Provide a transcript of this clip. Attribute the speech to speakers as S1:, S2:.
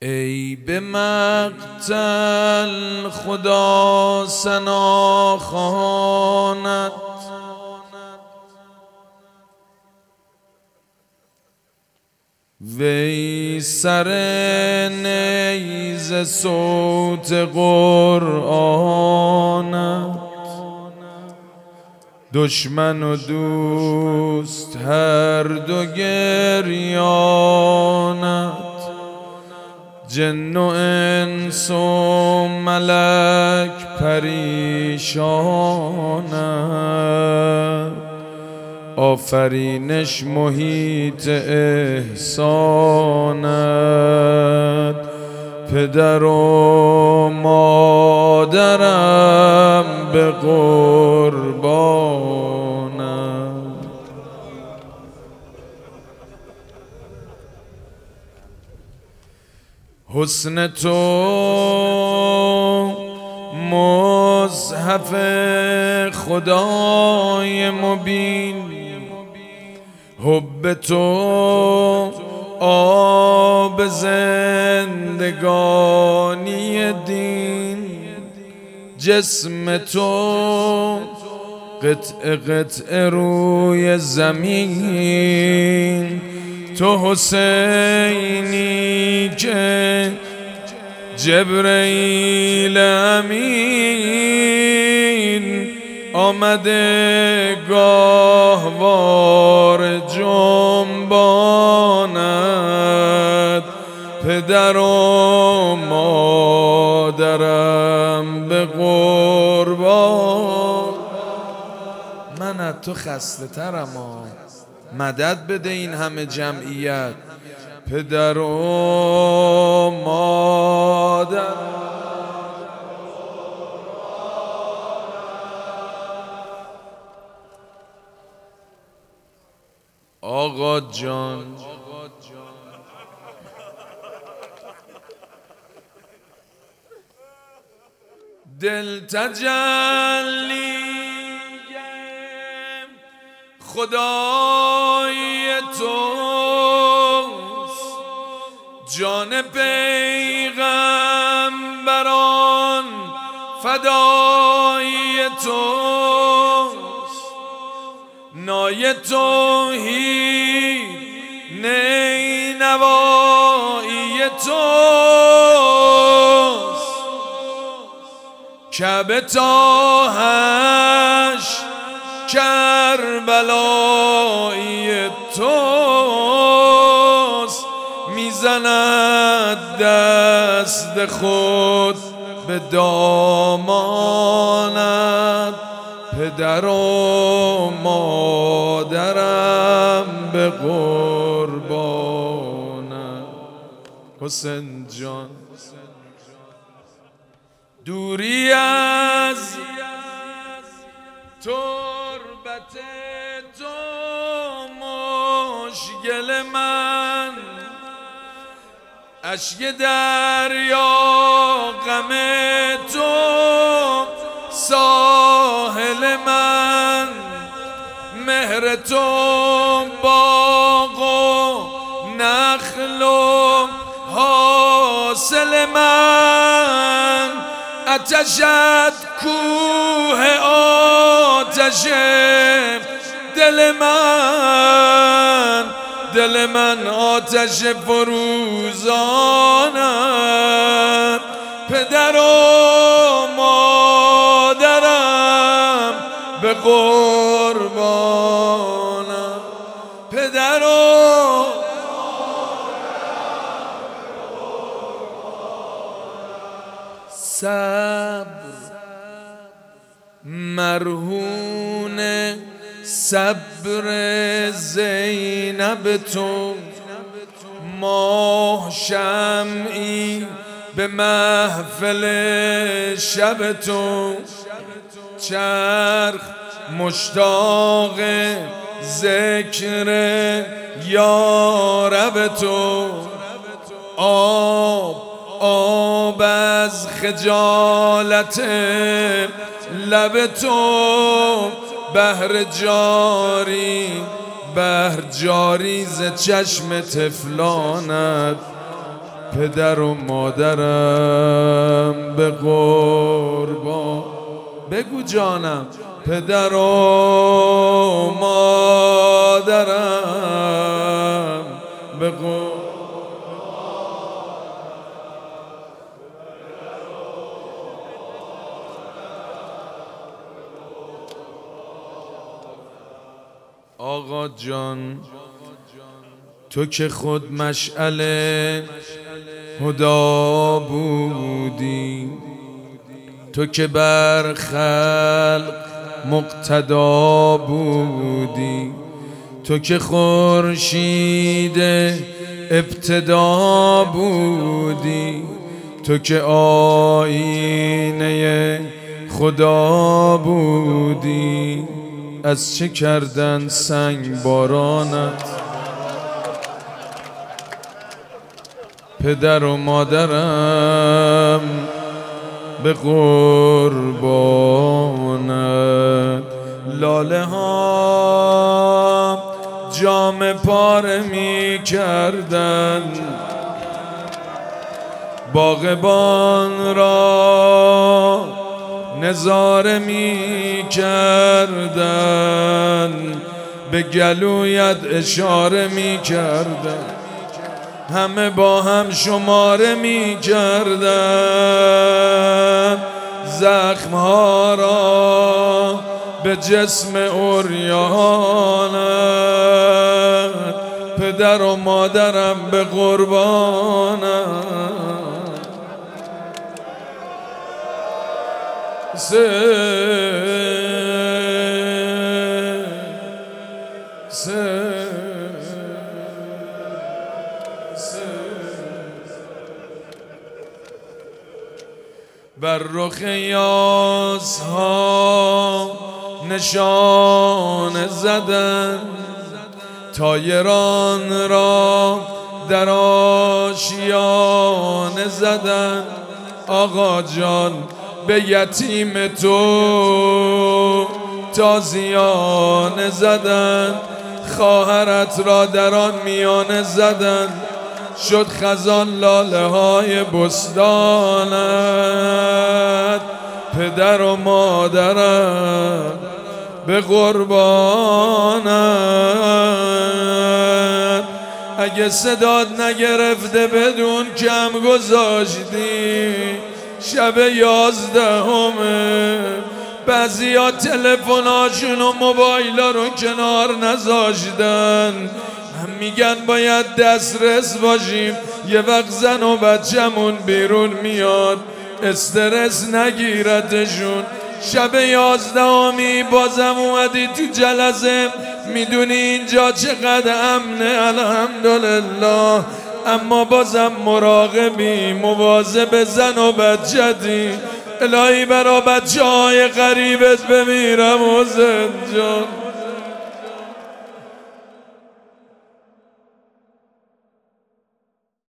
S1: ای به مقتل خدا ثنا خواند، وی سر نیزه صوت قرآنت. دشمن و دوست هر دو گریانت، جن و انس و ملک پریشانت. آفرینش محیط احسانت، پدر و مادرم به قربانت. حسن تو مصحف خدای مبین، حب تو آب زندگانی دین. جسم تو قطع قطع روی زمین، تو حسینی که جبرئیل امین آمده گاهوار جنبانت. پدر و مادرم به قربان. من از تو خسته ترم، مدد بده این همه جمعیت. پدر و مادر آقا جان، دل تجلی خدای توست، جان پیغمبران فدای توست. نای توحید نینوایی توست، کعبه تاهش کربلایی توست. میزند دست خود به دامانت، پدر و مادرم به قربانت. حسین جان، دوری از تربت تو مشکل من، اشک دریا غم تو ساحل من. مهر تو باغ و نخل و حاصل من. آتشت کوه آتش دل من، دل من آتش فروزانت. پدر و مادرم به قربانم. پدر و صبر مرهون صبر زینب تو، ماه شمعی به محفل شب تو. چرخ مشتاق ذکر یارب تو، آب از خجالت لب تو. بحر جاری ز چشم طفلانت. پدر و مادرم به قربان. بگو جانم. پدر و مادرم به قربان. آقا جان تو که خود مشعل هدا بودی، تو که بر خلق مقتدا بودی، تو که خورشید ابتدا بودی، تو که آیینه خدا بودی. از چه کردن سنگ بارانت پدر و مادرم به قربانت. لاله ها جام پاره می کردن، باغبان را نظاره می کردن، به گلویت اشاره می کردن، همه با هم شماره می کردن زخمها را به جسم عریانت. پدر و مادرم به قربانت. بر رخ یاسها نشان زدن، طایران را در آشیانه زدن. آقا جان به یتیم تو تازیانه زدن، خواهرت را در آن میانه زدن، شد خزان لاله های بستانت. پدر و مادرم به قربانت. اگه صدات نگرفته بدون کم گذاشتی شب 11، بعضیا تلفناشون و موبایلا رو کنار نذاشتن، هم میگن باید دسترس باشیم، یه وقت زن و بچه‌مون بیرون میاد استرس نگیرتشون. شب 11 بازم اومدی تو جلسه، میدونی اینجا چقدر امنه الحمدلله، اما بازم مراقبی، مواظب زن و بچه‌تی. الهی برا بچه های غریبت بمیرم حسین جان.